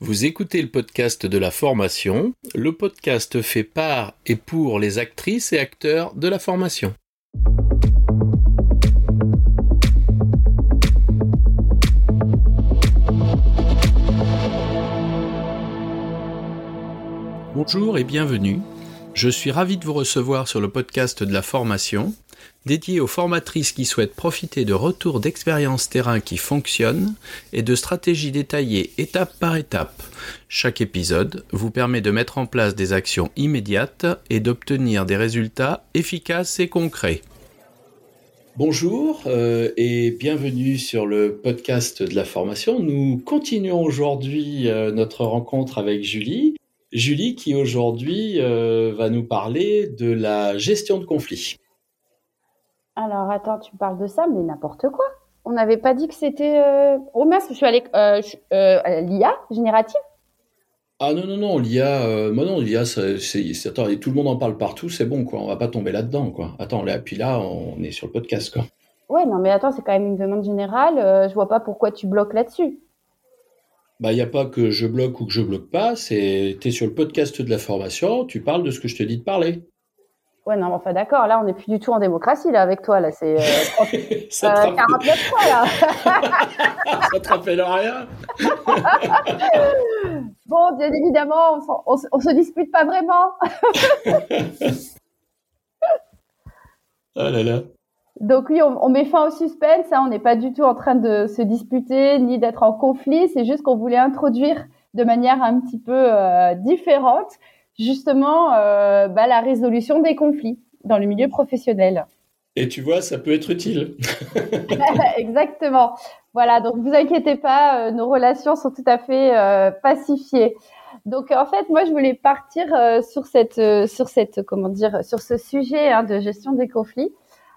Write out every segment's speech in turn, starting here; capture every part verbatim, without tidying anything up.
Vous écoutez le podcast de la formation, le podcast fait par et pour les actrices et acteurs de la formation. Bonjour et bienvenue. Je suis ravi de vous recevoir sur le podcast de la formation, dédié aux formatrices qui souhaitent profiter de retours d'expériences terrain qui fonctionnent et de stratégies détaillées étape par étape. Chaque épisode vous permet de mettre en place des actions immédiates et d'obtenir des résultats efficaces et concrets. Bonjour euh, et bienvenue sur le podcast de la formation. Nous continuons aujourd'hui euh, notre rencontre avec Julie. Julie qui aujourd'hui euh, va nous parler de la gestion de conflits. Alors, attends, tu parles de ça, mais n'importe quoi. On n'avait pas dit que c'était... Euh... Oh mince, je suis allée euh, je- euh, à l'I A générative. Ah non, non, non, l'I A, euh, moi non, l'I A, c'est, c'est, c'est- attends, et tout le monde en parle partout, c'est bon, quoi, on va pas tomber là-dedans, quoi. Attends, là, puis là, on est sur le podcast, quoi. Ouais, non, mais attends, c'est quand même une demande générale. Euh, je vois pas pourquoi tu bloques là-dessus. Bah, il n'y a pas que je bloque ou que je bloque pas, c'est, t'es sur le podcast de la formation, tu parles de ce que je te dis de parler. Ouais, non, mais enfin d'accord, là, on n'est plus du tout en démocratie, là, avec toi. Là, c'est euh, trente Ça te euh, rappelle, quarante-neuf fois, là. ça te rappelle rien? Bon, bien évidemment, on, s'en- on, se- on se dispute pas vraiment. Ah là là. Donc oui, on, on met fin au suspense, hein, on n'est pas du tout en train de se disputer ni d'être en conflit, c'est juste qu'on voulait introduire de manière un petit peu euh, différente justement euh, bah, la résolution des conflits dans le milieu professionnel. Et tu vois, ça peut être utile. Exactement. Voilà, donc vous inquiétez pas, euh, nos relations sont tout à fait euh, pacifiées. Donc en fait, moi je voulais partir euh, sur cette euh, sur cette comment dire sur ce sujet hein, de gestion des conflits.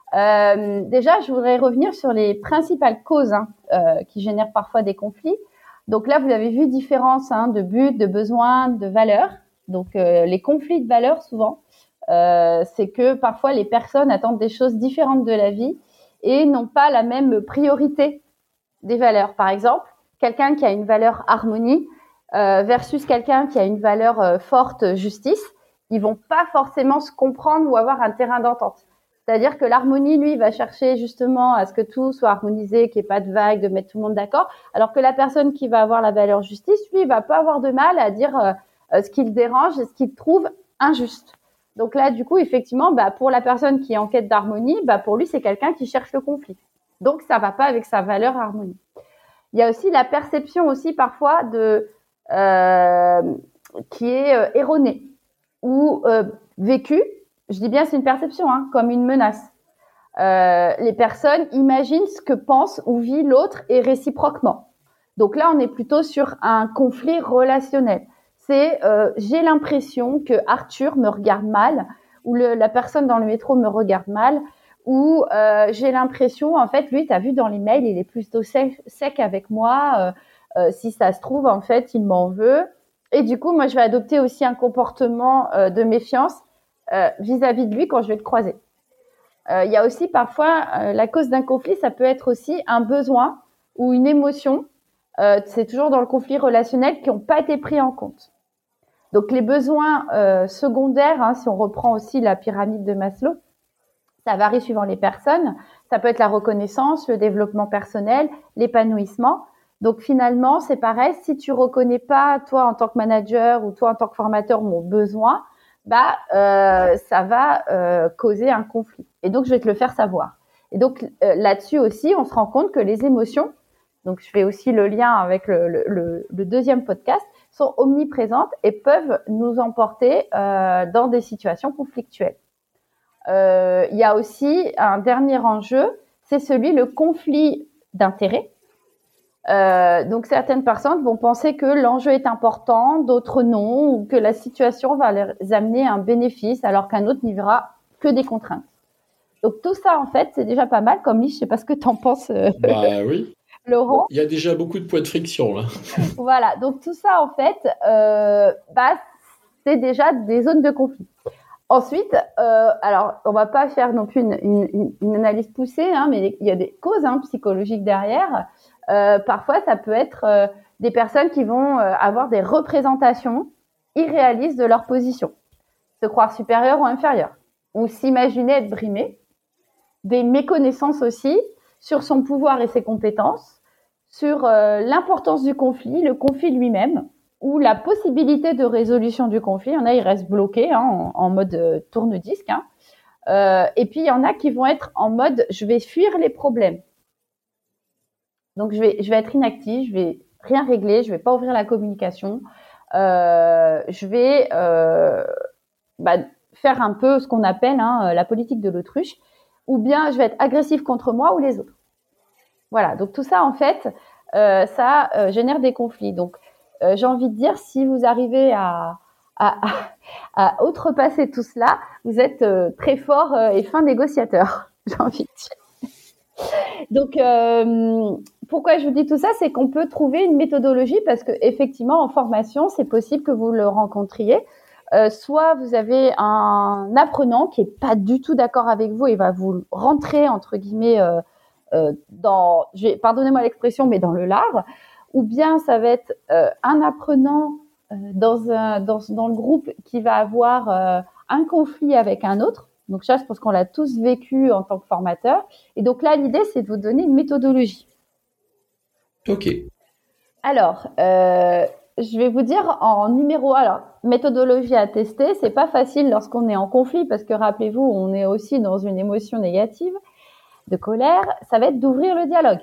Euh, déjà, je voudrais revenir sur les principales causes hein, euh, qui génèrent parfois des conflits. Donc là, vous avez vu différence hein, de buts, de besoins, de valeurs. Donc euh, les conflits de valeurs, souvent, euh, c'est que parfois les personnes attendent des choses différentes de la vie et n'ont pas la même priorité des valeurs. Par exemple, quelqu'un qui a une valeur harmonie euh, versus quelqu'un qui a une valeur euh, forte justice, ils vont pas forcément se comprendre ou avoir un terrain d'entente. C'est-à-dire que l'harmonie, lui, va chercher justement à ce que tout soit harmonisé, qu'il n'y ait pas de vagues, de mettre tout le monde d'accord, alors que la personne qui va avoir la valeur justice, lui, il va pas avoir de mal à dire euh, euh, ce qui le dérange et ce qu'il trouve injuste. Donc là, du coup, effectivement, bah, pour la personne qui est en quête d'harmonie, bah, pour lui, c'est quelqu'un qui cherche le conflit. Donc, ça va pas avec sa valeur harmonie. Il y a aussi la perception aussi parfois de euh, qui est euh, erronée ou euh, vécue. Je dis bien c'est une perception, hein, comme une menace. Euh, les personnes imaginent ce que pense ou vit l'autre et réciproquement. Donc là, on est plutôt sur un conflit relationnel. C'est euh, j'ai l'impression que Arthur me regarde mal ou le, la personne dans le métro me regarde mal ou euh, j'ai l'impression, en fait, lui, tu as vu dans les mails, il est plutôt sec, sec avec moi. Euh, euh, si ça se trouve, en fait, il m'en veut. Et du coup, moi, je vais adopter aussi un comportement euh, de méfiance euh, vis-à-vis de lui quand je vais le croiser. Euh, il y a aussi parfois euh, la cause d'un conflit, ça peut être aussi un besoin ou une émotion. Euh, c'est toujours dans le conflit relationnel qui n'ont pas été pris en compte. Donc les besoins euh, secondaires, hein, si on reprend aussi la pyramide de Maslow, ça varie suivant les personnes. Ça peut être la reconnaissance, le développement personnel, l'épanouissement. Donc finalement, c'est pareil. Si tu reconnais pas toi en tant que manager ou toi en tant que formateur mon besoin, bah euh, ça va euh, causer un conflit. Et donc je vais te le faire savoir. Et donc euh, là-dessus aussi, on se rend compte que les émotions, donc je fais aussi le lien avec le, le, le, le deuxième podcast, sont omniprésentes et peuvent nous emporter euh, dans des situations conflictuelles. Euh, il y a aussi un dernier enjeu, c'est celui le conflit d'intérêts. Euh, donc certaines personnes vont penser que l'enjeu est important, d'autres non, ou que la situation va les amener un bénéfice, alors qu'un autre n'y verra que des contraintes. Donc tout ça, en fait, c'est déjà pas mal. Comme lui, je sais pas ce que t'en penses, euh, Bah oui. Laurent. Il y a déjà beaucoup de points de friction, là. Voilà. Donc tout ça, en fait, euh, bah, c'est déjà des zones de conflit. Ensuite, euh, alors on va pas faire non plus une, une, une analyse poussée, hein, mais il y a des causes hein, psychologiques derrière. Euh, parfois, ça peut être euh, des personnes qui vont euh, avoir des représentations irréalistes de leur position, se croire supérieures ou inférieures, ou s'imaginer être brimées, des méconnaissances aussi sur son pouvoir et ses compétences, sur euh, l'importance du conflit, le conflit lui-même, ou la possibilité de résolution du conflit. Il y en a, ils restent bloqués hein, en, en mode euh, tourne-disque. Hein. Euh, et puis, il y en a qui vont être en mode « je vais fuir les problèmes ». Donc, je vais, je vais être inactive, je vais rien régler, je vais pas ouvrir la communication, euh, je vais euh, bah, faire un peu ce qu'on appelle hein, la politique de l'autruche, ou bien je vais être agressif contre moi ou les autres. Voilà, donc tout ça, en fait, euh, ça euh, génère des conflits. Donc, euh, j'ai envie de dire, si vous arrivez à, à, à, à outrepasser tout cela, vous êtes euh, très fort euh, et fin négociateur, j'ai envie de dire. Donc, euh, pourquoi je vous dis tout ça, c'est qu'on peut trouver une méthodologie parce que effectivement, en formation, c'est possible que vous le rencontriez. Euh, soit vous avez un apprenant qui est pas du tout d'accord avec vous et va vous rentrer entre guillemets euh, euh, dans, je vais, pardonnez-moi l'expression, mais dans le lard, ou bien ça va être euh, un apprenant euh, dans un dans dans le groupe qui va avoir euh, un conflit avec un autre. Donc ça, je pense qu'on l'a tous vécu en tant que formateur. Et donc là, l'idée, c'est de vous donner une méthodologie. Ok. Alors, euh, je vais vous dire en numéro un, alors, méthodologie à tester, c'est pas facile lorsqu'on est en conflit parce que rappelez-vous, on est aussi dans une émotion négative, de colère, ça va être d'ouvrir le dialogue.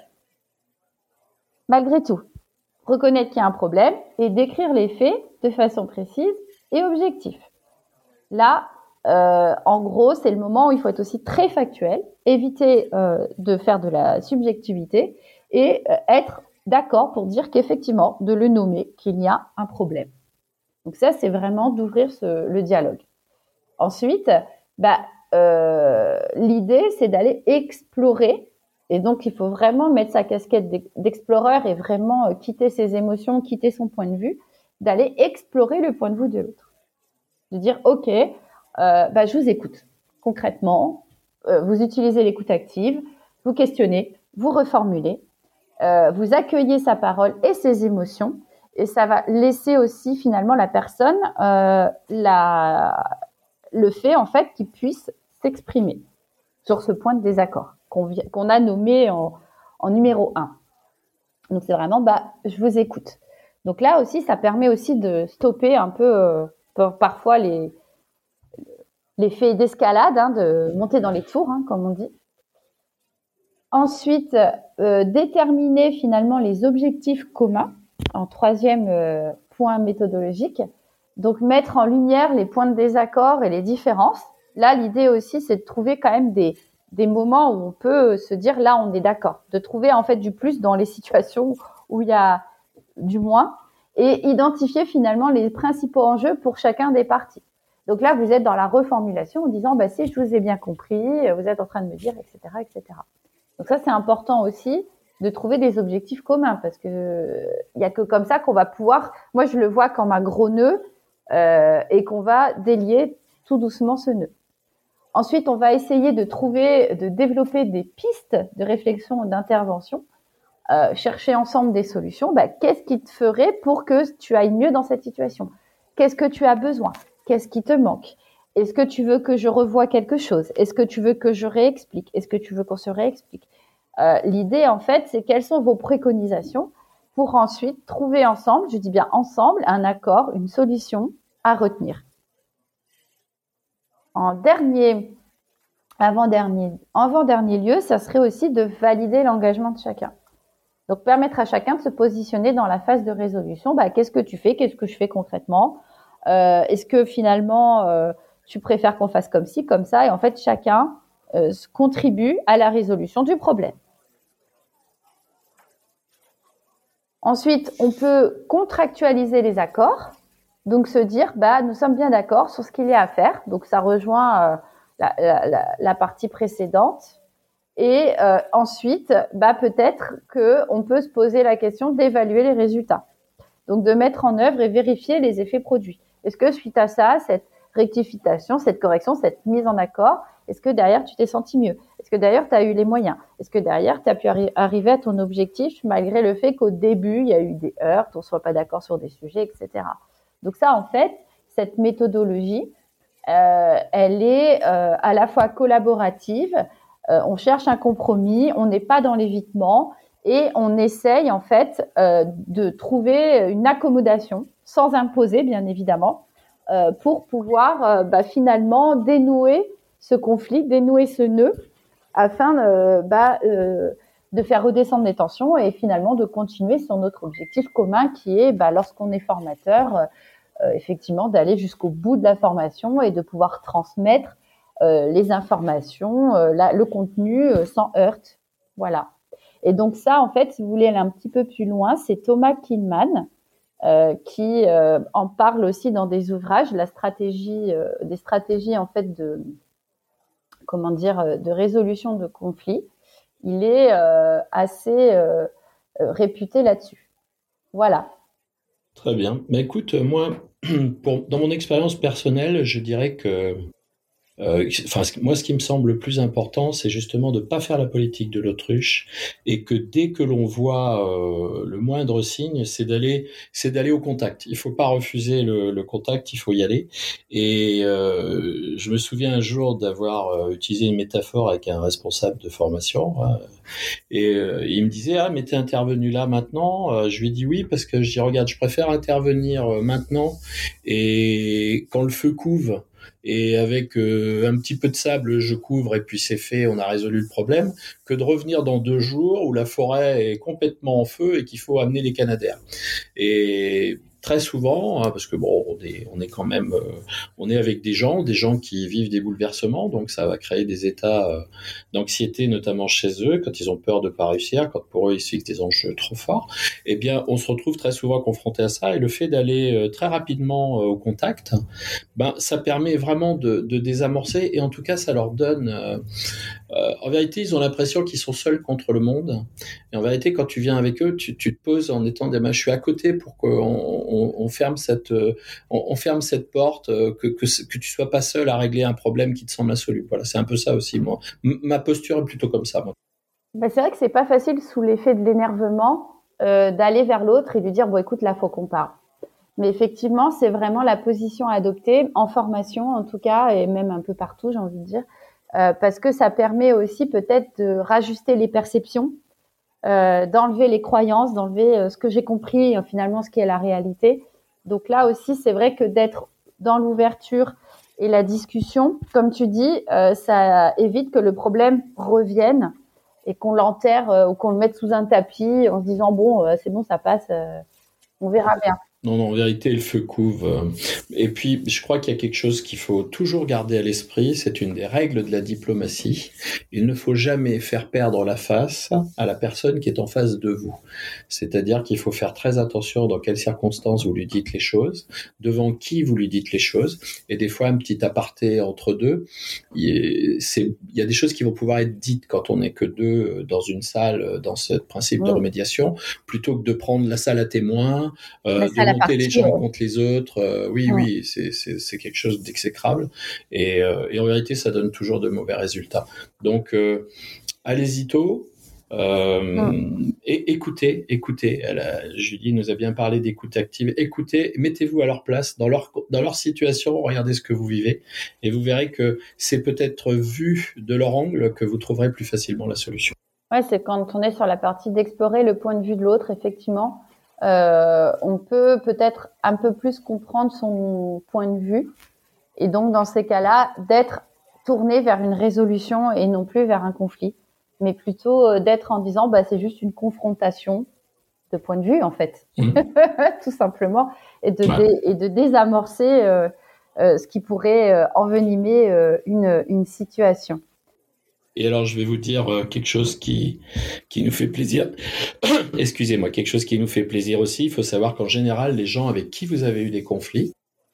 Malgré tout, reconnaître qu'il y a un problème et décrire les faits de façon précise et objective. Là, euh, en gros, c'est le moment où il faut être aussi très factuel, éviter euh, de faire de la subjectivité et euh, être d'accord pour dire qu'effectivement, de le nommer, qu'il y a un problème. Donc ça, c'est vraiment d'ouvrir ce, le dialogue. Ensuite, bah, euh, l'idée, c'est d'aller explorer. Et donc, il faut vraiment mettre sa casquette d'exploreur et vraiment euh, quitter ses émotions, quitter son point de vue, d'aller explorer le point de vue de l'autre. De dire, OK, euh, bah, je vous écoute. Concrètement, euh, vous utilisez l'écoute active, vous questionnez, vous reformulez, euh, vous accueillez sa parole et ses émotions, et ça va laisser aussi finalement la personne euh, la, le fait en fait qu'il puisse s'exprimer sur ce point de désaccord qu'on, qu'on a nommé en, en numéro un. Donc c'est vraiment, bah, je vous écoute. Donc là aussi, ça permet aussi de stopper un peu euh, parfois les l'effet d'escalade, hein, de monter dans les tours, hein, comme on dit. Ensuite, euh, déterminer finalement les objectifs communs en troisième euh, point méthodologique. Donc, mettre en lumière les points de désaccord et les différences. Là, l'idée aussi, c'est de trouver quand même des, des moments où on peut se dire, là, on est d'accord. De trouver en fait du plus dans les situations où il y a du moins et identifier finalement les principaux enjeux pour chacun des parties. Donc là, vous êtes dans la reformulation en disant, bah, si je vous ai bien compris, vous êtes en train de me dire, et cetera, et cetera. Donc ça, c'est important aussi de trouver des objectifs communs parce que il y a que comme ça qu'on va pouvoir. Moi, je le vois comme un gros nœud euh, et qu'on va délier tout doucement ce nœud. Ensuite, on va essayer de trouver, de développer des pistes de réflexion et d'intervention. Euh, chercher ensemble des solutions. Bah, qu'est-ce qui te ferait pour que tu ailles mieux dans cette situation ? Qu'est-ce que tu as besoin ? Qu'est-ce qui te manque ? Est-ce que tu veux que je revoie quelque chose ? Est-ce que tu veux que je réexplique ? Est-ce que tu veux qu'on se réexplique ? euh, L'idée, en fait, c'est quelles sont vos préconisations pour ensuite trouver ensemble, je dis bien ensemble, un accord, une solution à retenir. En dernier, avant-dernier, avant-dernier lieu, ça serait aussi de valider l'engagement de chacun. Donc, permettre à chacun de se positionner dans la phase de résolution. Bah, qu'est-ce que tu fais ? Qu'est-ce que je fais concrètement ? euh, Est-ce que finalement, euh, tu préfères qu'on fasse comme ci, comme ça ? Et en fait, chacun euh, contribue à la résolution du problème. Ensuite, on peut contractualiser les accords. Donc, se dire, bah, nous sommes bien d'accord sur ce qu'il y a à faire. Donc, ça rejoint euh, la, la, la, la partie précédente. Et euh, ensuite, bah, peut-être qu'on peut se poser la question d'évaluer les résultats. Donc, de mettre en œuvre et vérifier les effets produits. Est-ce que suite à ça, cette rectification, cette correction, cette mise en accord, est-ce que derrière, tu t'es senti mieux? Est-ce que derrière, tu as eu les moyens? Est-ce que derrière, tu as pu arri- arriver à ton objectif malgré le fait qu'au début, il y a eu des heurts, on ne soit pas d'accord sur des sujets, et cetera. Donc ça, en fait, cette méthodologie, euh, elle est euh, à la fois collaborative, euh, on cherche un compromis, on n'est pas dans l'évitement et on essaye en fait euh, de trouver une accommodation sans imposer, bien évidemment, euh, pour pouvoir euh, bah, finalement dénouer ce conflit, dénouer ce nœud, afin euh, bah, euh, de faire redescendre les tensions et finalement de continuer sur notre objectif commun qui est, bah, lorsqu'on est formateur, euh, effectivement, d'aller jusqu'au bout de la formation et de pouvoir transmettre euh, les informations, euh, la, le contenu euh, sans heurte. Voilà. Et donc ça, en fait, si vous voulez aller un petit peu plus loin, c'est Thomas Kilmann euh, qui euh, en parle aussi dans des ouvrages, la stratégie, euh, des stratégies en fait de comment dire, de résolution de conflits. Il est euh, assez euh, réputé là-dessus. Voilà. Très bien. Mais écoute, moi, pour, dans mon expérience personnelle, je dirais que Euh, enfin, moi, ce qui me semble le plus important, c'est justement de ne pas faire la politique de l'autruche et que dès que l'on voit euh, le moindre signe, c'est d'aller, c'est d'aller au contact. Il faut pas refuser le, le contact, il faut y aller. Et euh, je me souviens un jour d'avoir euh, utilisé une métaphore avec un responsable de formation. Hein, et euh, il me disait, ah, mais t'es intervenu là maintenant? Euh, je lui ai dit oui, parce que je dis, regarde, je préfère intervenir euh, maintenant et quand le feu couve, et avec euh, un petit peu de sable, je couvre et puis c'est fait, on a résolu le problème, que de revenir dans deux jours où la forêt est complètement en feu et qu'il faut amener les canadaires. Et très souvent, hein, parce que bon, on est, on est quand même, euh, on est avec des gens, des gens qui vivent des bouleversements, donc ça va créer des états euh, d'anxiété, notamment chez eux, quand ils ont peur de pas réussir, quand pour eux ils fixent des enjeux trop forts. Eh bien, on se retrouve très souvent confronté à ça, et le fait d'aller euh, très rapidement euh, au contact, ben, ça permet vraiment de, de désamorcer, et en tout cas, ça leur donne. Euh, euh, en vérité, ils ont l'impression qu'ils sont seuls contre le monde. Et en vérité, quand tu viens avec eux, tu, tu te poses en étant des mains. Je suis à côté pour qu'on on, on ferme cette, on, on ferme cette porte, que, que, que tu sois pas seul à régler un problème qui te semble insoluble. Voilà, c'est un peu ça aussi. Moi, M- ma posture est plutôt comme ça. Moi. Ben, c'est vrai que c'est pas facile sous l'effet de l'énervement euh, d'aller vers l'autre et de dire bon écoute là faut qu'on parle. Mais effectivement, c'est vraiment la position à adopter en formation en tout cas et même un peu partout, j'ai envie de dire. Euh, parce que ça permet aussi peut-être de rajuster les perceptions, euh, d'enlever les croyances, d'enlever euh, ce que j'ai compris, euh, finalement ce qui est la réalité. Donc là aussi, c'est vrai que d'être dans l'ouverture et la discussion, comme tu dis, euh, ça évite que le problème revienne et qu'on l'enterre euh, ou qu'on le mette sous un tapis en se disant bon, euh, c'est bon, ça passe, euh, on verra bien. Non, non, en vérité, le feu couve. Et puis, je crois qu'il y a quelque chose qu'il faut toujours garder à l'esprit, c'est une des règles de la diplomatie. Il ne faut jamais faire perdre la face à la personne qui est en face de vous. C'est-à-dire qu'il faut faire très attention dans quelles circonstances vous lui dites les choses, devant qui vous lui dites les choses. Et des fois, un petit aparté entre deux, il y a des choses qui vont pouvoir être dites quand on n'est que deux dans une salle, dans ce principe de remédiation, plutôt que de prendre la salle à témoins, euh, de monter les gens contre les autres. Euh, oui, ouais. oui, c'est, c'est, c'est quelque chose d'exécrable. Et, euh, et en vérité, ça donne toujours de mauvais résultats. Donc, euh, allez-y tôt. Euh, mm. Et écoutez, écoutez. Elle a, Julie nous a bien parlé d'écoute active. Écoutez, mettez-vous à leur place, dans leur dans leur situation. Regardez ce que vous vivez, et vous verrez que c'est peut-être vu de leur angle que vous trouverez plus facilement la solution. Ouais, c'est quand on est sur la partie d'explorer le point de vue de l'autre, effectivement. Euh, on peut peut-être un peu plus comprendre son point de vue et donc dans ces cas-là d'être tourné vers une résolution et non plus vers un conflit, mais plutôt d'être en disant bah c'est juste une confrontation de point de vue en fait, mmh. tout simplement, et de ouais. dé, et de désamorcer euh, euh, ce qui pourrait euh, envenimer euh, une une situation. Et alors, je vais vous dire quelque chose qui, qui nous fait plaisir. Excusez-moi, quelque chose qui nous fait plaisir aussi. Il faut savoir qu'en général, les gens avec qui vous avez eu des conflits,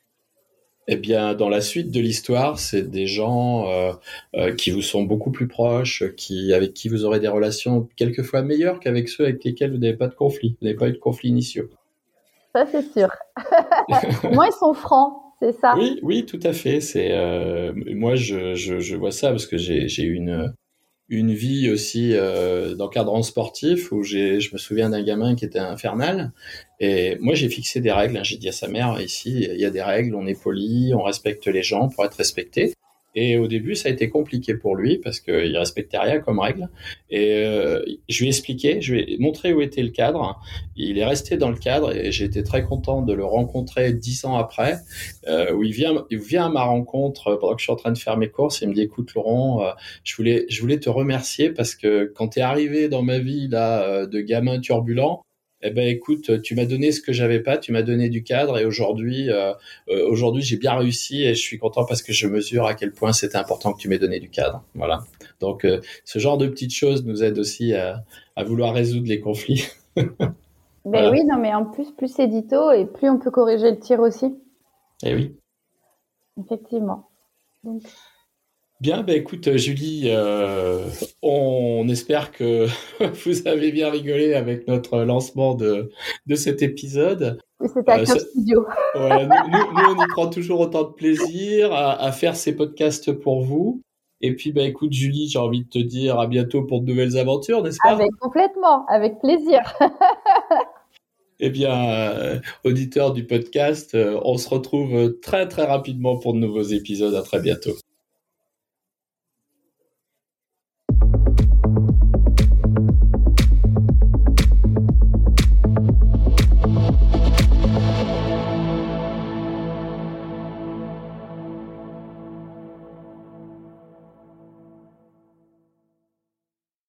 eh bien, dans la suite de l'histoire, c'est des gens euh, euh, qui vous sont beaucoup plus proches, qui, avec qui vous aurez des relations quelquefois meilleures qu'avec ceux avec lesquels vous n'avez pas de conflit. Vous n'avez pas eu de conflits initiaux. Ça, c'est sûr. Au moins, ils sont francs. C'est ça. Oui, oui, tout à fait. C'est euh, moi, je, je, je vois ça parce que j'ai, j'ai une une vie aussi euh, d'encadrant sportif où j'ai, je me souviens d'un gamin qui était infernal. Et moi, j'ai fixé des règles. Hein. J'ai dit à sa mère, ici, il y a des règles, on est poli, on respecte les gens pour être respecté. Et au début, ça a été compliqué pour lui parce qu'il respectait rien comme règle. Et euh, je lui ai expliqué, je lui ai montré où était le cadre. Il est resté dans le cadre et j'ai été très content de le rencontrer dix ans après, euh, où il vient, il vient à ma rencontre pendant que je suis en train de faire mes courses. Et il me dit, écoute Laurent, euh, je voulais, je voulais te remercier parce que quand tu es arrivé dans ma vie là euh, de gamin turbulent, eh ben écoute, tu m'as donné ce que j'avais pas, tu m'as donné du cadre et aujourd'hui, euh, euh, aujourd'hui j'ai bien réussi et je suis content parce que je mesure à quel point c'était important que tu m'aies donné du cadre. Voilà. Donc euh, ce genre de petites choses nous aide aussi à, à vouloir résoudre les conflits. Ben Voilà. oui, non, mais en plus, plus c'est dito et plus on peut corriger le tir aussi. Et oui. Effectivement. Donc, Bien, bah écoute euh, Julie, euh, on espère que vous avez bien rigolé avec notre lancement de, de cet épisode. oui, c'était à Euh, Club ça- Studio. voilà, nous, nous, nous, on y prend toujours autant de plaisir à, à faire ces podcasts pour vous. Et puis, bah écoute Julie, j'ai envie de te dire à bientôt pour de nouvelles aventures, n'est-ce pas? Avec complètement, avec plaisir. Eh bien, euh, auditeurs du podcast, euh, on se retrouve très très rapidement pour de nouveaux épisodes. À très bientôt.